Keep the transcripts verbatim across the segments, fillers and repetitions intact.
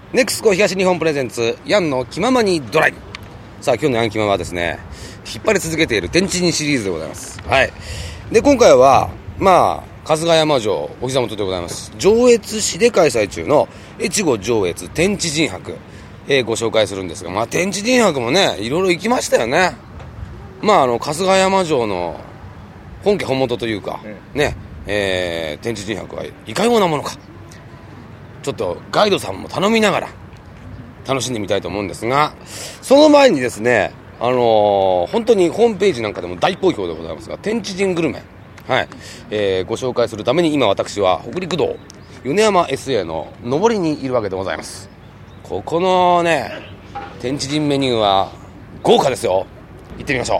ネクスコ東日本プレゼンツヤンの気ままにドライブ。さあ今日のヤン気ままはですね、引っ張り続けている天地人シリーズでございます。はい。で今回はまあ春日山城お膝元でございます上越市で開催中の越後上越天地人博、えー、ご紹介するんですが、まあ天地人博もねいろいろ行きましたよね。まああの春日山城の本家本元というか、うん、ね、えー、天地人博はいかようなものか。ちょっとガイドさんも頼みながら楽しんでみたいと思うんですが、その前にですね、あのー、本当にホームページなんかでも大好評でございますが、天地人グルメ、はい、えー、ご紹介するために今私は北陸道米山 エスエー の上りにいるわけでございます。ここのね天地人メニューは豪華ですよ。行ってみましょ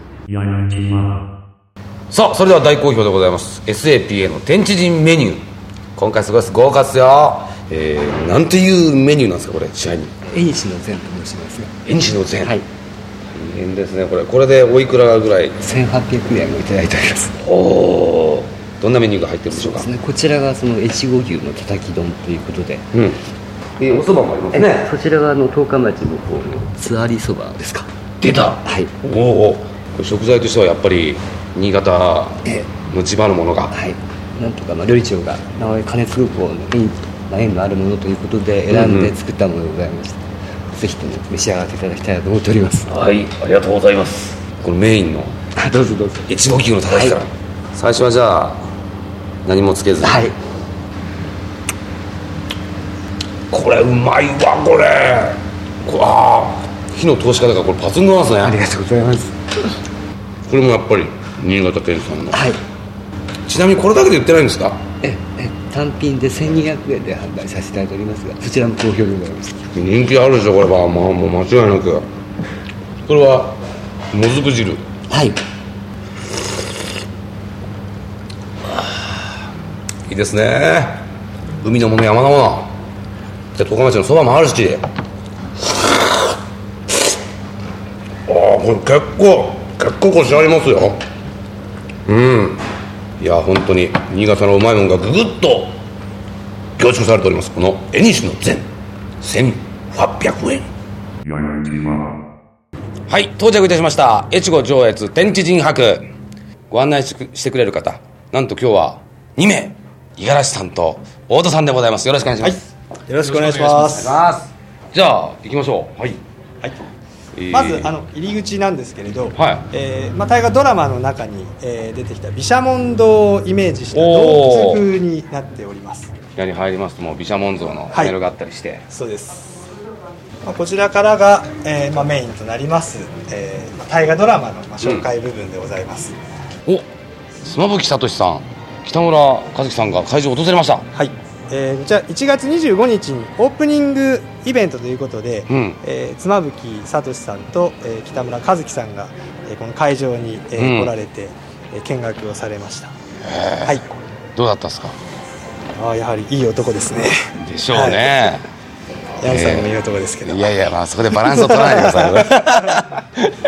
う。さあそれでは大好評でございます エスエーピーエー の天地人メニュー、今回すごいです、豪華ですよ。えー、なんていうメニューなんですかこれ。ちなみに縁西の膳と申しますが。 縁西の膳、 はい、 大変ですね。これこれでおいくらぐらい？ せんはっぴゃくえんをいただいております。 おお、どんなメニューが入ってるんでしょうか？ そうですね、こちらがその越後牛のたたき丼ということで、 うん、えー、お蕎麦もありますね。 そちらがあの十日町の方のつあり蕎麦ですか。 出た。 はい。 おお、食材としてはやっぱり新潟の地場のものが、 はい、なんとかまあ料理長が直江兼続公の縁、まあ、縁のあるものということで選んで作ったものでございまして、うんうん、ぜひとも召し上がっていただきたいなと思っております。 はい、ありがとうございます。このメインのどうぞどうぞ越後牛のたたきから、はい、最初はじゃあ何もつけずに、はい、これうまいわ。これあ火の通し方がこれ抜群なんですね。 ありがとうございます。 これもやっぱり新潟県産の、 はい、 ちなみにこれだけで売ってないんですか？ ええ単品でせんにひゃくえんで販売させていただいておりますが、そちらも好評でございます。 人気あるでしょこれは、まあ、もう間違いなく。これはもずく汁。 はい、 いいですね。海のもの山のもので十日町のそばもあるし、ああこれ結構結構こしありますよ。うん、いや本当に新潟のうまいものがぐぐっと凝縮されております。この縁西の膳せんはっぴゃくえん。はい、到着いたしました越後上越天地人博。ご案内してくれる方、なんと今日はにめい、五十嵐さんと太田さんでございます。よろしくお願いします。 はい、よろしくお願いします。 じゃあ行きましょう。はい、はい、 えー、まずあの入り口なんですけれど、 はい、 えーまあ、大河ドラマの中に、えー、出てきた毘沙門堂をイメージした洞窟風になっております。 左に入りますともう毘沙門像のパネルがあったりして、はい、 そうです。まあ、こちらからが、えーまあ、メインとなります、えーまあ、大河ドラマの、まあ、紹介部分でございます。 うん、お、妻夫木聡さん、北村和樹さんが会場を訪れました。 はい、えー、こちらいちがつにじゅうごにちにオープニングイベントということで、うん、えー、妻夫木聡さんと、えー、北村和樹さんが、えー、この会場に、えーうん、来られて、えー、見学をされました。はい、 どうだったですか？ あ、やはりいい男ですね。 でしょうね。 はい、ヤンさんもいい男ですけど、 えー、いやいや、まあ、そこでバランスを取らないでください。は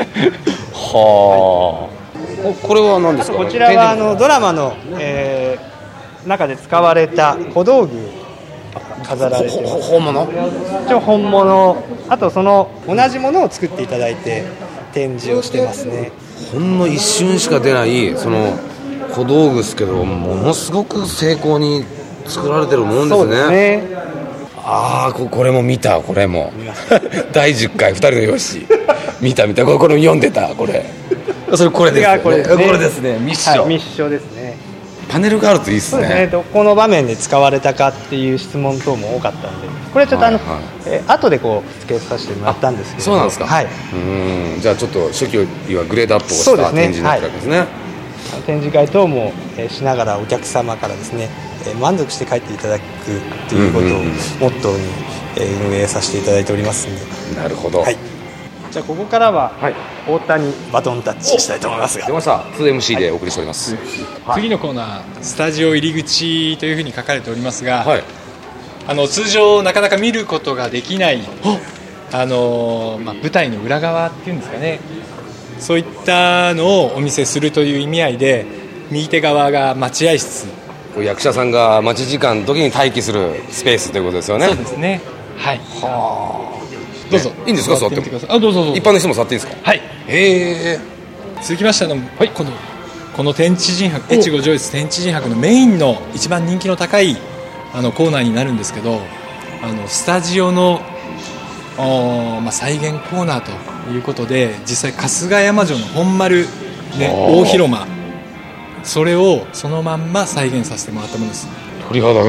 あ、これは何ですか？ こちらはあのドラマの、えー、中で使われた小道具飾られてます。 本物？ 一応本物。あとその同じものを作っていただいて展示をしてますね。 ほんの一瞬しか出ないその小道具ですけど、ものすごく精巧に作られてるもんですね。 そうですね。 ああ、こ, これも見た。これもだいじゅっかいふたりのよし見た見た。これこれ読んでた。これそれこれですね。これですね。これですね。密書、 はい、密書ですね。 パネルがあるといいですね。 そうですね。どこの場面で使われたかっていう質問等も多かったんで、これはちょっとあの、はいはい、え後でこう付けさせてもらったんですけど。 そうなんですか。 はい。 うん、じゃあちょっと初期よりはグレードアップをした、ね、展示になってるわけですね。はい、 展示会等もしながらお客様からですね、満足して帰っていただくということをモットーに運営させていただいておりますので。 なるほど。はい、 じゃあここからは太田にバトンタッチしたいと思いますが。 出ました。 ツーエムシー でお送りしております。 はい、次のコーナー、スタジオ入り口というふうに書かれておりますが、はい、あの通常なかなか見ることができないあの、まあ、舞台の裏側っていうんですかね、そういったのをお見せするという意味合いで、右手側が待合室、 役者さんが待ち時間の時に待機するスペースということですよね。 そうですね。 はい。 はあ。 どうぞ。 いいんですか、座っても。 あ、どうぞどうぞ。 一般の人も座っていいんですか。 はい。 へえ。 続きましての、はい、このこの天地人博、越後上越天地人博のメインの一番人気の高いあのコーナーになるんですけど、あのスタジオのお、まあ、再現コーナーということで、実際春日山城の本丸、ね、大広間、それをそのまんま再現させてもらったものです。 鳥肌が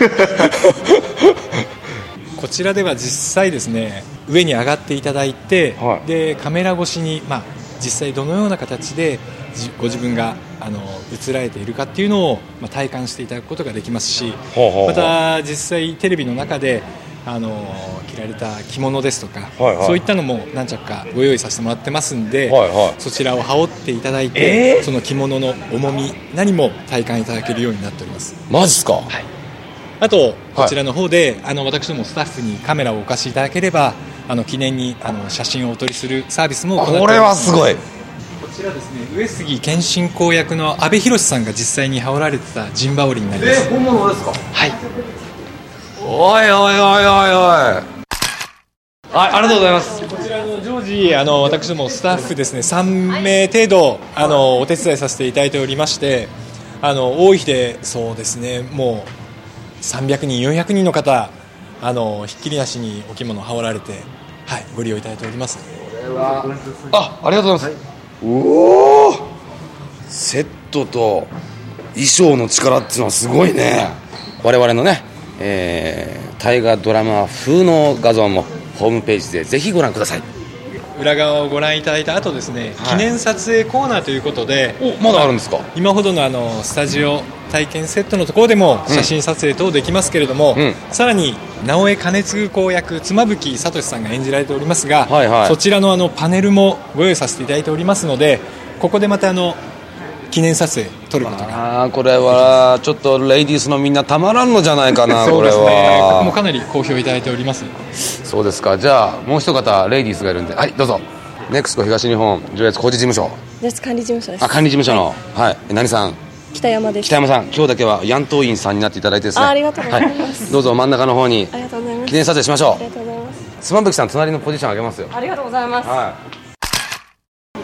こちらでは実際ですね、上に上がっていただいて、 はい、でカメラ越しに、まあ、実際どのような形でご自分があの映られているかっていうのを、まあ、体感していただくことができますし、 ほうほうほう、 また実際テレビの中であの着られた着物ですとか、 はいはい、 そういったのも何着かご用意させてもらってますんで、 はいはい、 そちらを羽織っていただいて、えー、その着物の重み何も体感いただけるようになっております。 マジっすか。 はい、あとこちらの方で、はい、あの私どもスタッフにカメラをお貸しいただければ、あの記念にあの写真をお撮りするサービスも行っております。 これはすごい。 こちらですね、上杉謙信公役の阿部寛さんが実際に羽織られてた陣羽織になります。 えー、本物ですか。 はい。 おいおいおいおいおい。はい、ありがとうございます。 こちらの常時あの私どもスタッフですねさん名程度あのお手伝いさせていただいておりまして、あの多い日でそうですね、もうさんびゃくにんよんひゃくにんの方、あのひっきりなしにお着物を羽織られて、はい、ご利用いただいております。 これはあ、ありがとうございます。はい、おお、セットと衣装の力っていうのはすごいね。我々のね、えー、大河ドラマ風の画像もホームページでぜひご覧ください。 裏側をご覧いただいた後ですね、はい、記念撮影コーナーということで、 お、まだあるんですか。 今ほどのあのスタジオ体験セットのところでも写真撮影等できますけれども、うん、さらに直江兼次公役妻夫木聡さんが演じられておりますが、はいはい、そちらのあのパネルもご用意させていただいておりますので、ここでまたあの記念撮影撮ることが、 あ、これはちょっとレイディースのみんなたまらんのじゃないかな。 そうですね、 これはここもかなり好評いただいております。 そうですか。じゃあもう一方レイディースがいるんで、はい、どうぞ。ネクスコ東日本上越工事事務所、 上越管理事務所です。 あ、管理事務所の、はい、はい、何さん。 北山です。 北山さん、今日だけはヤントーインさんになっていただいてですね、 あ, ありがとうございます、 はい、どうぞ真ん中の方にありがとうございます。 記念撮影しましょう。 ありがとうございます。 妻夫木さん隣のポジションあげますよ。 ありがとうございます、 はい、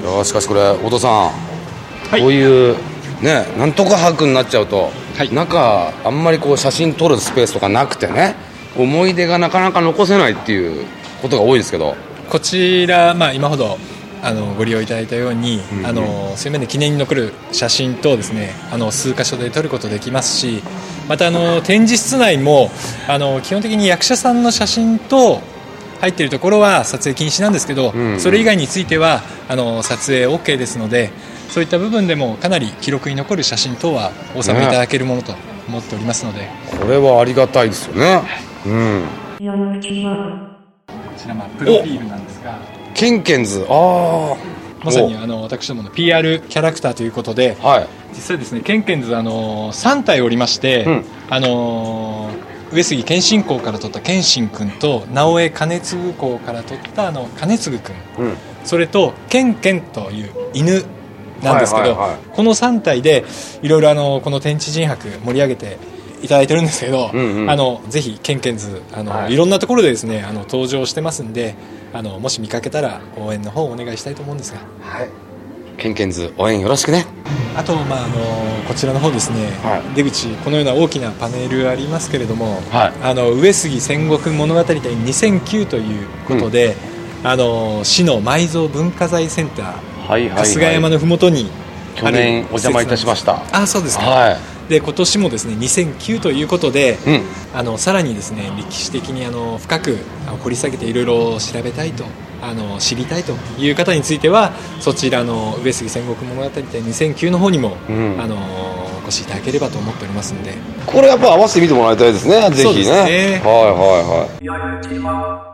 いやしかしこれお父さん、はい、こういうね、なんとか博になっちゃうと、はい、中あんまりこう写真撮るスペースとかなくてね、思い出がなかなか残せないっていうことが多いですけど、 こちら、まあ、今ほどあのご利用いただいたように、うんうん、あのそういう面で記念に残る写真等ですね、あの数箇所で撮ることできますし、またあの展示室内もあの基本的に役者さんの写真と入っているところは撮影禁止なんですけど、うんうん、それ以外についてはあの撮影 OK ですので、そういった部分でもかなり記録に残る写真等はお収めいただけるものと思っておりますので、ね、 これはありがたいですよね、うん、 こちらまあプロフィールなんですが、 ケンケンズ、あまさにあの私どもの ピーアール キャラクターということで、はい、実際ですね、ケンケンズあのさん体おりまして、うん、あの上杉謙信公から取った謙信君と直江兼次公から取ったあの兼次君、うん、それとケンケンという犬なんですけど、はいはいはい、このさん体でいろいろあのこの天地人博盛り上げていただいてるんですけど、うんうん、あのぜひケンケンズあの、はい、いろんなところでですねあの登場してますんで、あのもし見かけたら応援の方をお願いしたいと思うんですが、 はい、ケンケンズ応援よろしくね。 あと、まあ、あのこちらの方ですね、はい、出口このような大きなパネルありますけれども、はい、あの上杉戦国物語展にせんきゅうということで、うん、あの市の埋蔵文化財センター、はいはいはい、春日山のふもとに去年お邪魔いたしました。 あ、そうですか、はい、で今年もですねにせんきゅうということで、うん、あのさらにですね歴史的にあの深く掘り下げていろいろ調べたいとあの知りたいという方については、そちらの上杉戦国物語展にせんきゅうの方にも、うん、あのお越しいただければと思っておりますので、 これやっぱ合わせてみてもらいたいですね、ぜひね。そうですね、はいはいはい。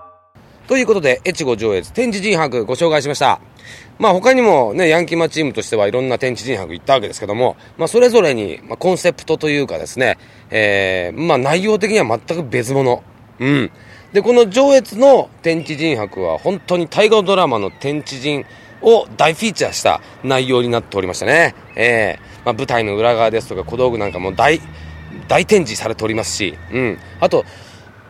ということで越後上越天地人博ご紹介しました。まあ他にもね、ヤンキーマチームとしてはいろんな天地人博行ったわけですけども、まあそれぞれに、まあ、コンセプトというかですね、えー、まあ内容的には全く別物。うん。で、この上越の天地人博は本当に大河ドラマの天地人を大フィーチャーした内容になっておりましたね。えー、まあ舞台の裏側ですとか小道具なんかも大、大展示されておりますし、うん。あと、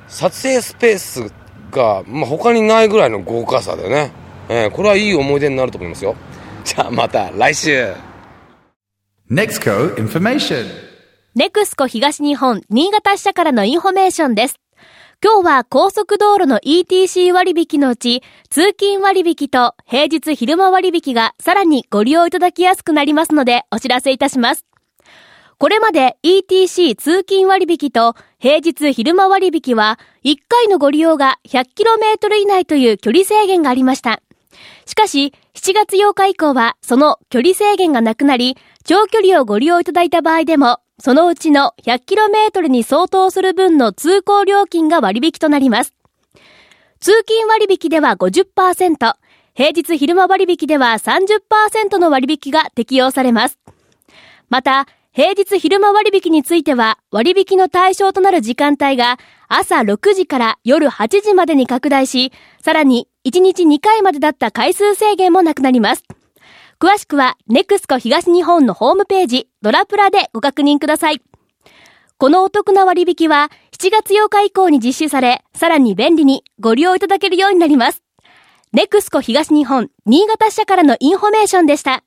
撮影スペースが、まあ、他にないぐらいの豪華さでね、えー、これはいい思い出になると思いますよ。じゃあまた来週。 Nexco Information。 ネクスコ東日本新潟支社からのインフォメーションです。今日は高速道路の イーティーシー 割引のうち、通勤割引と平日昼間割引がさらにご利用いただきやすくなりますのでお知らせいたします。これまで イーティーシー 通勤割引と平日昼間割引はいっかいのご利用が ひゃっキロメートル 以内という距離制限がありました。しかししちがつようか以降はその距離制限がなくなり、長距離をご利用いただいた場合でもそのうちの ひゃっキロメートル に相当する分の通行料金が割引となります。通勤割引では ごじゅっパーセント、平日昼間割引では さんじゅっパーセント の割引が適用されます。また、平日昼間割引については割引の対象となる時間帯が朝ろくじから夜はちじまでに拡大し、さらにいちにちにかいまでだった回数制限もなくなります。詳しくはネクスコ東日本のホームページドラプラでご確認ください。このお得な割引はしちがつようか以降に実施され、さらに便利にご利用いただけるようになります。ネクスコ東日本新潟支社からのインフォメーションでした。